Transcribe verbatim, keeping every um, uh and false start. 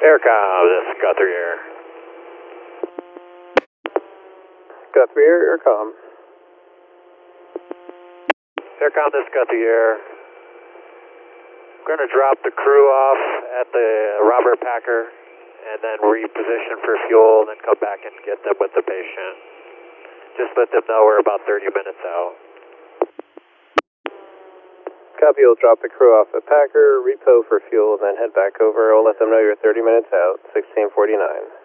Aircom, this is Guthrie Air. Guthrie Air, Aircom. Aircom, this is Guthrie Air. I'm going to drop the crew off at the Robert Packer and then reposition for fuel, and then come back and get them with the patient. Just let them know we're about thirty minutes out. Copy, we'll drop the crew off at Packer, repo for fuel, and then head back over. We'll let them know you're thirty minutes out, sixteen forty-nine.